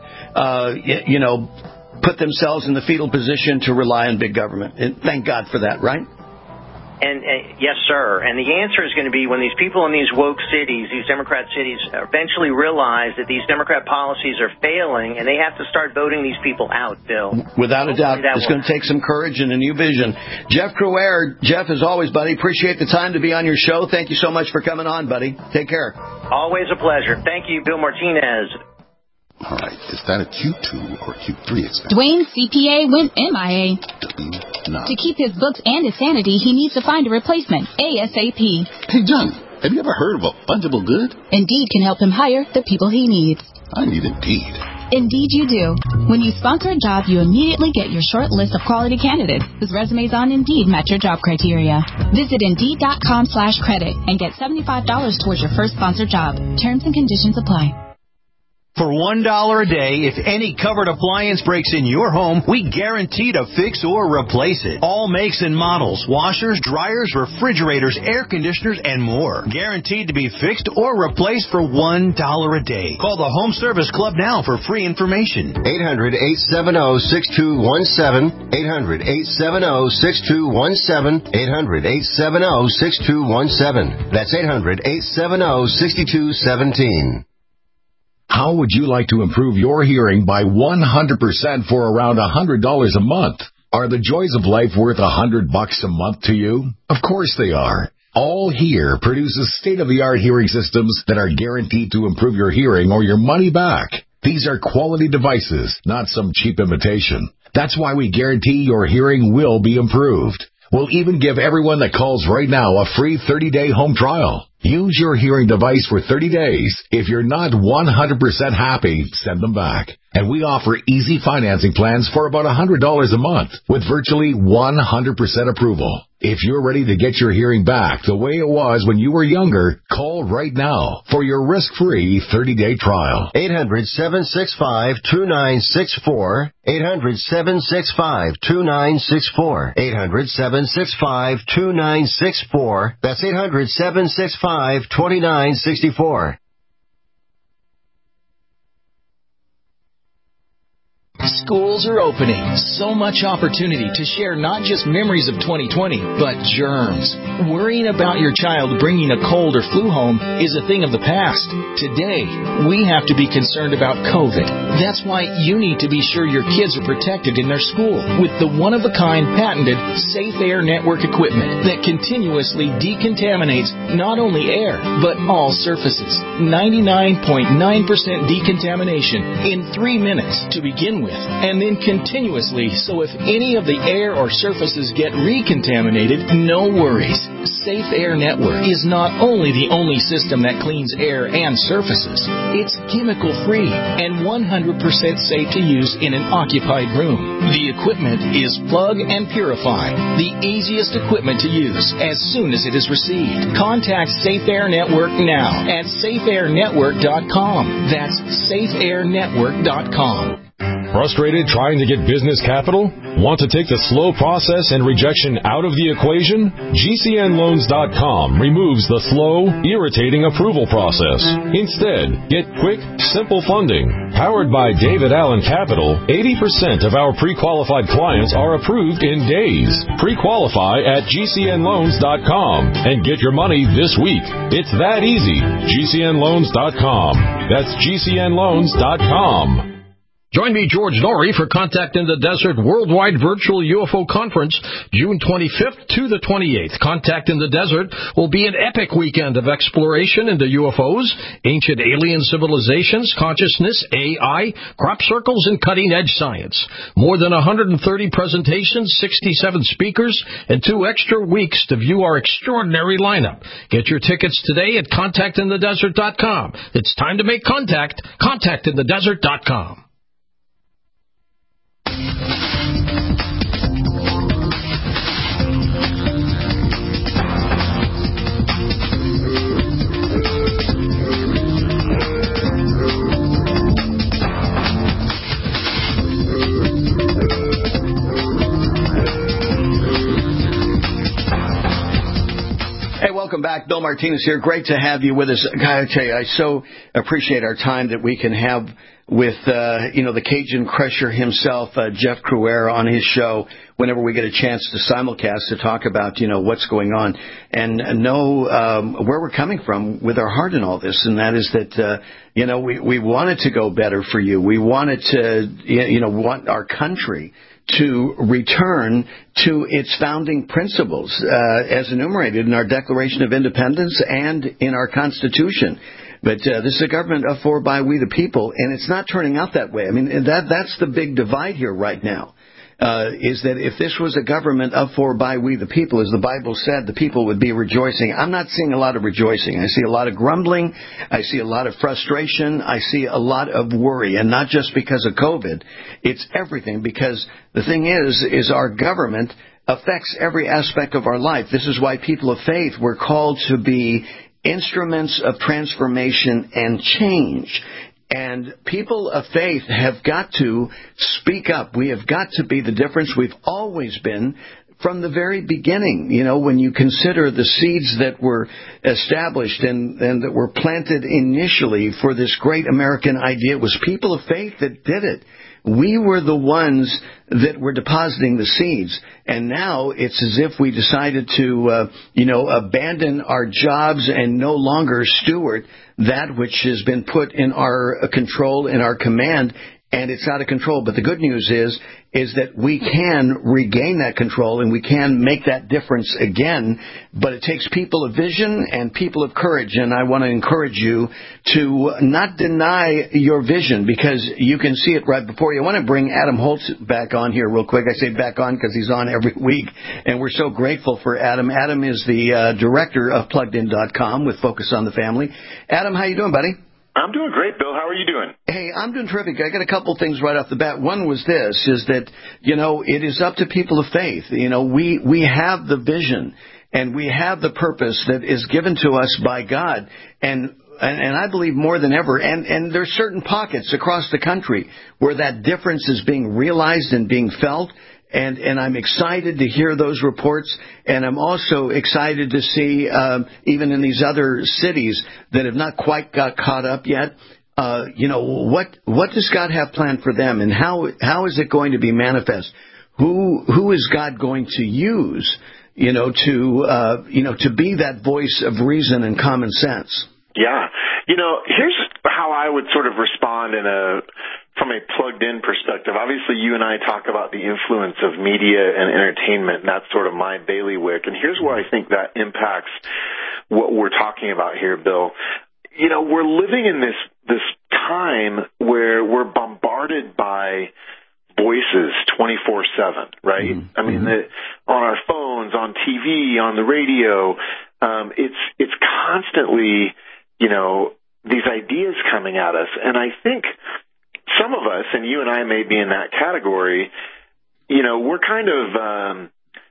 put themselves in the fetal position to rely on big government. And thank God for that, right? And yes, sir. And the answer is going to be when these people in these woke cities, these Democrat cities, eventually realize that these Democrat policies are failing, and they have to start voting these people out, Bill. Without a doubt. It's going to take some courage and a new vision. Jeff Crouere, Jeff, as always, buddy, appreciate the time to be on your show. Thank you so much for coming on, buddy. Take care. Always a pleasure. Thank you, Bill Martinez. All right, is that a Q2 or Q3 expense? Dwayne's CPA went MIA. No. To keep his books and his sanity, he needs to find a replacement ASAP. Hey, Johnny, have you ever heard of a fungible good? Indeed can help him hire the people he needs. I need Indeed. Indeed you do. When you sponsor a job, you immediately get your short list of quality candidates whose resumes on Indeed match your job criteria. Visit Indeed.com/credit and get $75 towards your first sponsored job. Terms and conditions apply. For $1 a day, if any covered appliance breaks in your home, we guarantee to fix or replace it. All makes and models, washers, dryers, refrigerators, air conditioners, and more. Guaranteed to be fixed or replaced for $1 a day. Call the Home Service Club now for free information. 800-870-6217. 800-870-6217. 800-870-6217. That's 800-870-6217. How would you like to improve your hearing by 100% for around $100 a month? Are the joys of life worth $100 a month to you? Of course they are. All Hear produces state-of-the-art hearing systems that are guaranteed to improve your hearing or your money back. These are quality devices, not some cheap imitation. That's why we guarantee your hearing will be improved. We'll even give everyone that calls right now a free 30-day home trial. Use your hearing device for 30 days. If you're not 100% happy, send them back. And we offer easy financing plans for about $100 a month with virtually 100% approval. If you're ready to get your hearing back the way it was when you were younger, call right now for your risk-free 30-day trial. 800-765-2964. 800-765-2964. 800-765-2964. That's 800-765-2964. Schools are opening. So much opportunity to share not just memories of 2020, but germs. Worrying about your child bringing a cold or flu home is a thing of the past. Today, we have to be concerned about COVID. That's why you need to be sure your kids are protected in their school with the one-of-a-kind patented Safe Air Network equipment that continuously decontaminates not only air, but all surfaces. 99.9% decontamination in 3 minutes to begin with, and then continuously, so if any of the air or surfaces get recontaminated, no worries. Safe Air Network is not only the only system that cleans air and surfaces, it's chemical-free and 100% safe to use in an occupied room. The equipment is plug and purify, the easiest equipment to use as soon as it is received. Contact Safe Air Network now at safeairnetwork.com. That's safeairnetwork.com. Frustrated trying to get business capital? Want to take the slow process and rejection out of the equation? GCNloans.com removes the slow, irritating approval process. Instead, get quick, simple funding. Powered by David Allen Capital, 80% of our pre-qualified clients are approved in days. Pre-qualify at GCNloans.com and get your money this week. It's that easy. GCNloans.com. That's GCNloans.com. Join me, George Norrie, for Contact in the Desert Worldwide Virtual UFO Conference, June 25th to the 28th. Contact in the Desert will be an epic weekend of exploration into UFOs, ancient alien civilizations, consciousness, AI, crop circles, and cutting-edge science. More than 130 presentations, 67 speakers, and 2 extra weeks to view our extraordinary lineup. Get your tickets today at contactinthedesert.com. It's time to make contact. Contactinthedesert.com. Hey, welcome back. Bill Martinez here. Great to have you with us. I gotta tell you, I so appreciate our time that we can have with, the Cajun Crusher himself, Jeff Crouere, on his show whenever we get a chance to simulcast to talk about, what's going on and know where we're coming from with our heart in all this. And that is that, we wanted to go better for you. We wanted to, want our country to return to its founding principles as enumerated in our Declaration of Independence and in our Constitution. But this is a government of, for, by, we the people, and it's not turning out that way. I mean, that's the big divide here right now, is that if this was a government of, for, by, we the people, as the Bible said, the people would be rejoicing. I'm not seeing a lot of rejoicing. I see a lot of grumbling. I see a lot of frustration. I see a lot of worry, and not just because of COVID. It's everything, because the thing is our government affects every aspect of our life. This is why people of faith were called to be instruments of transformation and change. And people of faith have got to speak up. We have got to be the difference we've always been from the very beginning. When you consider the seeds that were established and that were planted initially for this great American idea, it was people of faith that did it. We were the ones that were depositing the seeds, and now it's as if we decided to, abandon our jobs and no longer steward that which has been put in our control, in our command, and it's out of control. But the good news is that we can regain that control and we can make that difference again. But it takes people of vision and people of courage. And I want to encourage you to not deny your vision, because you can see it right before you. I want to bring Adam Holtz back on here real quick. I say back on because he's on every week, and we're so grateful for Adam. Adam is the director of PluggedIn.com with Focus on the Family. Adam, how you doing, buddy? I'm doing great, Bill. How are you doing? Hey, I'm doing terrific. I got a couple things right off the bat. One was this, is that, it is up to people of faith. We have the vision and we have the purpose that is given to us by God. And I believe more than ever, and there's certain pockets across the country where that difference is being realized and being felt. And I'm excited to hear those reports, and I'm also excited to see, even in these other cities that have not quite got caught up yet, what does God have planned for them, and how is it going to be manifest? Who is God going to use, to be that voice of reason and common sense? Yeah. Here's how I would sort of respond from a plugged-in perspective. Obviously, you and I talk about the influence of media and entertainment, and that's sort of my bailiwick. And here's where I think that impacts what we're talking about here, Bill. We're living in this time where we're bombarded by voices 24/7, right? Mm-hmm. I mean, on our phones, on TV, on the radio, it's constantly, these ideas coming at us. And I think some of us, and you and I may be in that category, we're kind of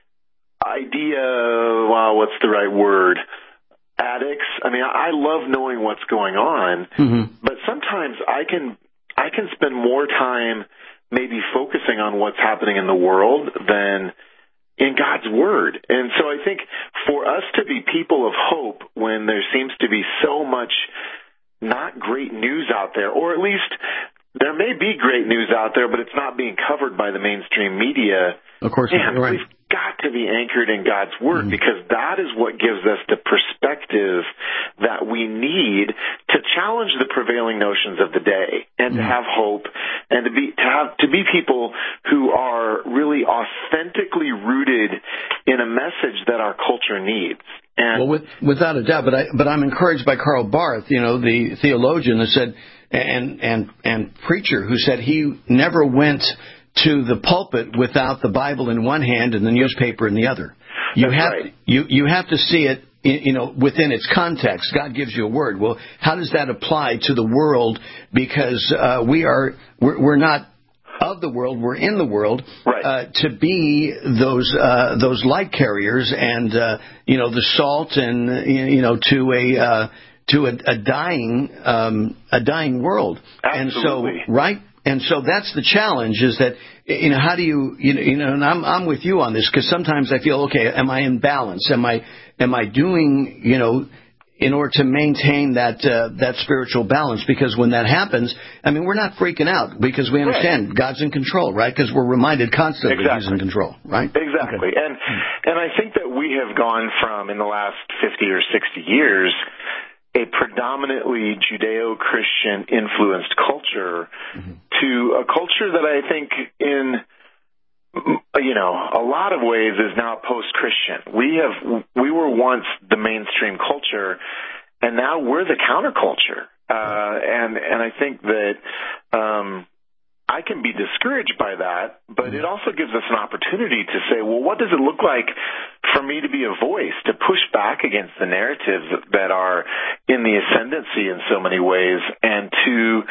what's the right word? Addicts. I mean, I love knowing what's going on, but sometimes I can spend more time maybe focusing on what's happening in the world than in God's Word. And so I think for us to be people of hope when there seems to be so much not great news out there, or at least there may be great news out there, but it's not being covered by the mainstream media. Of course, right. We've got to be anchored in God's Word, because that is what gives us the perspective that we need to challenge the prevailing notions of the day, and to have hope, and to be people who are really authentically rooted in a message that our culture needs. And without a doubt, but I'm encouraged by Karl Barth, the theologian that said, and preacher who said he never went to the pulpit without the Bible in one hand and the newspaper in the other. You have to see it, within its context. God gives you a word. Well, how does that apply to the world? Because we're not of the world, we're in the world. Right. To be those light carriers and the salt and to a dying world. Absolutely. And so that's the challenge, is that, how do you, and I'm with you on this, because sometimes I feel, okay, am I in balance? Am I doing, in order to maintain that spiritual balance? Because when that happens, I mean, we're not freaking out, because we understand God's in control, right? Because we're reminded constantly He's in control, right? Exactly. Okay. And I think that we have gone from, in the last 50 or 60 years, a predominantly Judeo-Christian influenced culture to a culture that I think in, a lot of ways is now post-Christian. We were once the mainstream culture, and now we're the counterculture. And I think that, I can be discouraged by that, but it also gives us an opportunity to say, well, what does it look like for me to be a voice, to push back against the narratives that are in the ascendancy in so many ways, and to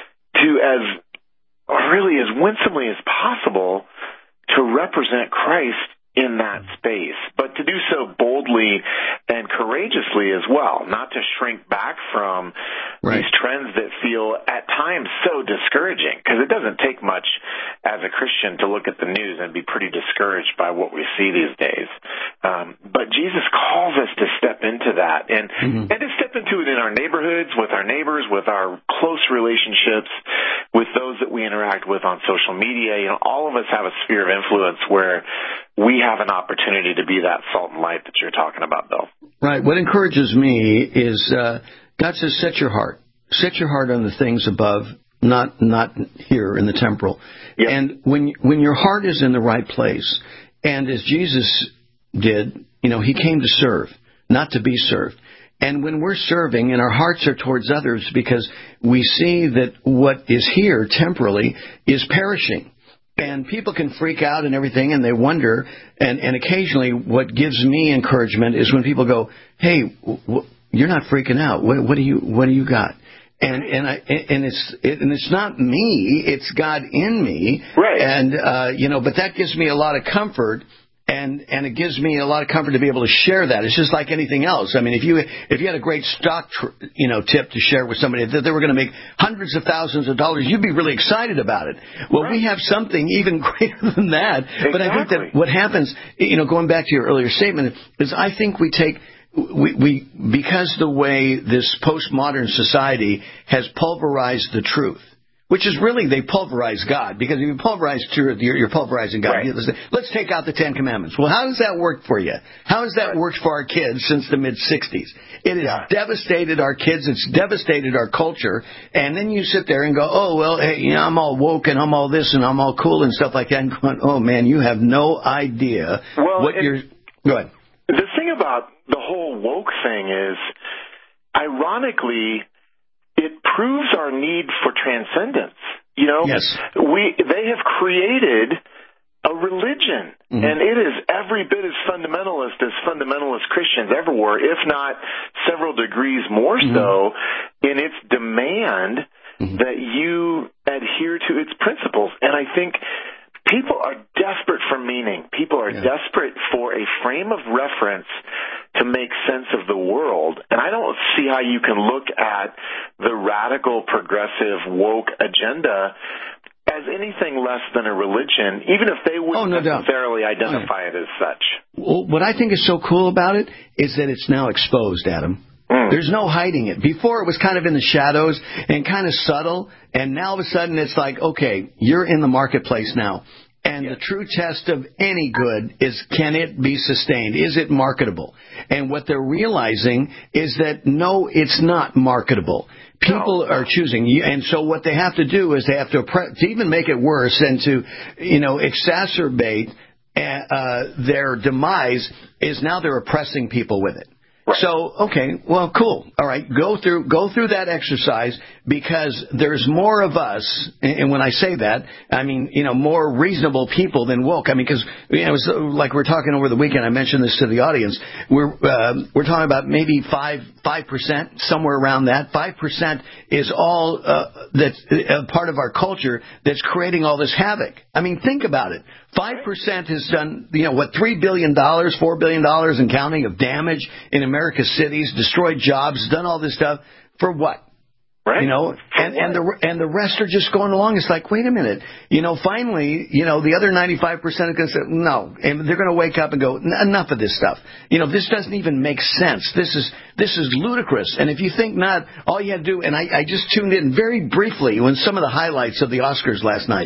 as winsomely as possible to represent Christ in that space, but to do so boldly and courageously as well, not to shrink back from these trends that feel at times so discouraging, because it doesn't take much as a Christian to look at the news and be pretty discouraged by what we see these days. But Jesus calls us to step into that and to step into it in our neighborhoods, with our neighbors, with our close relationships, with those that we interact with on social media. All of us have a sphere of influence where we have an opportunity to be that salt and light that you're talking about, Bill. Right. What encourages me is God says, set your heart on the things above, not here in the temporal. Yep. And when your heart is in the right place, and as Jesus did, he came to serve, not to be served. And when we're serving and our hearts are towards others, because we see that what is here temporally is perishing. And people can freak out and everything, and they wonder. And occasionally what gives me encouragement is when people go, hey, you're not freaking out. What do you got? And it's not me, it's God in me. Right. And, but that gives me a lot of comfort. And it gives me a lot of comfort to be able to share that. It's just like anything else. I mean, if you had a great stock, tip to share with somebody that they were going to make hundreds of thousands of dollars, you'd be really excited about it. Well, we have something even greater than that. Exactly. But I think that what happens, going back to your earlier statement, is I think we because the way this postmodern society has pulverized the truth. Which is really, they pulverize God. Because if you pulverize truth, you're pulverizing God. Right. Let's take out the Ten Commandments. Well, how does that work for you? How has that worked for our kids since the mid-'60s? It has devastated our kids. It's devastated our culture. And then you sit there and go, oh, well, hey, I'm all woke and I'm all this and I'm all cool and stuff like that. And going, oh, man, you have no idea what you're... Go ahead. The thing about the whole woke thing is, ironically... it proves our need for transcendence. Yes. They have created a religion, and it is every bit as fundamentalist Christians ever were, if not several degrees more so, in its demand that you adhere to its principles. And I think people are desperate for meaning. People are desperate for a frame of reference to make sense of the world. And I don't see how you can look at the radical, progressive, woke agenda as anything less than a religion, even if they wouldn't necessarily identify it as such. Well, what I think is so cool about it is that it's now exposed, Adam. There's no hiding it. Before it was kind of in the shadows and kind of subtle, and now all of a sudden it's like, okay, you're in the marketplace now. And the true test of any good is, can it be sustained? Is it marketable? And what they're realizing is that, no, it's not marketable. People are choosing. And so what they have to do is they have to even make it worse and to, exacerbate their demise is now they're oppressing people with it. Right. So, okay, well, cool. All right, go through that exercise because there's more of us, and when I say that, I mean, more reasonable people than woke. I mean, because it was like we're talking over the weekend. I mentioned this to the audience. We're talking about maybe 5%, somewhere around that. 5% is all that's part of our culture that's creating all this havoc. I mean, think about it. 5% has done, $3 billion, $4 billion and counting of damage in America's cities, destroyed jobs, done all this stuff for what? Right. And the rest are just going along. It's like, wait a minute. Finally, the other 95% are going to say no, and they're going to wake up and go, enough of this stuff. This doesn't even make sense. This is ludicrous. And if you think not, all you have to do. And I just tuned in very briefly when some of the highlights of the Oscars last night.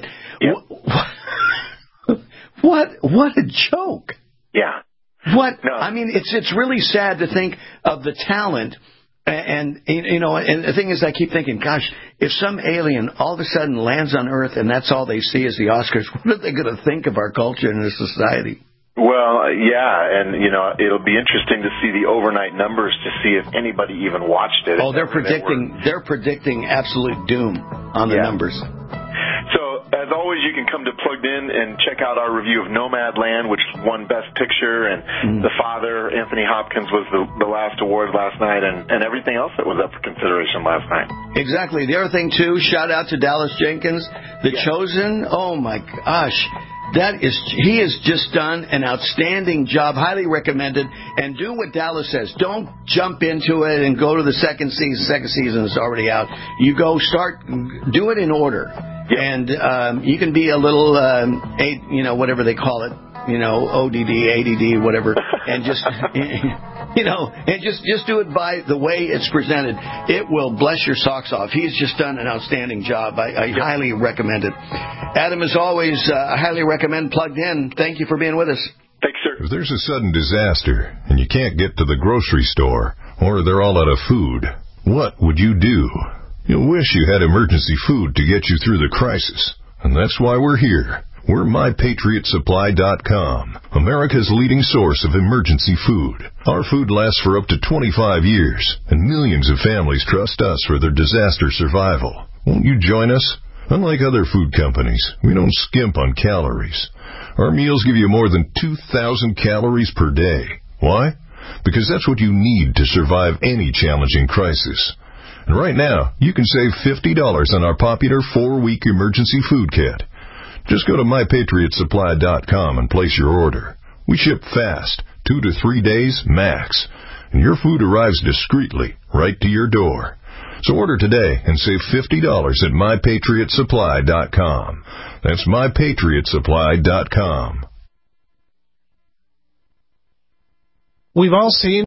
Yep. What a joke. Yeah. I mean, it's really sad to think of the talent. And the thing is, I keep thinking, gosh, if some alien all of a sudden lands on Earth and that's all they see is the Oscars, what are they going to think of our culture and our society? Well, yeah, and, it'll be interesting to see the overnight numbers to see if anybody even watched it. Oh, they're predicting absolute doom on the numbers. So, as always, you can come to Plugged In and check out our review of Nomadland, which won Best Picture, and The Father, Anthony Hopkins, was the last award last night, and everything else that was up for consideration last night. Exactly. The other thing, too, shout out to Dallas Jenkins, The Chosen. Oh, my gosh. He has just done an outstanding job, highly recommended, and do what Dallas says. Don't jump into it and go to the second season. Second season is already out. You go do it in order. Yep. And you can be a little, whatever they call it, ODD, ADD, whatever, and just, and just do it by the way it's presented. It will bless your socks off. He's just done an outstanding job. I highly recommend it. Adam, as always, I highly recommend Plugged In. Thank you for being with us. Thanks, sir. If there's a sudden disaster and you can't get to the grocery store or they're all out of food, what would you do? You'll wish you had emergency food to get you through the crisis. And that's why we're here. We're MyPatriotSupply.com, America's leading source of emergency food. Our food lasts for up to 25 years, and millions of families trust us for their disaster survival. Won't you join us? Unlike other food companies, we don't skimp on calories. Our meals give you more than 2,000 calories per day. Why? Because that's what you need to survive any challenging crisis. And right now, you can save $50 on our popular 4-week emergency food kit. Just go to MyPatriotSupply.com and place your order. We ship fast, 2 to 3 days max, and your food arrives discreetly right to your door. So order today and save $50 at MyPatriotSupply.com. That's MyPatriotSupply.com. We've all seen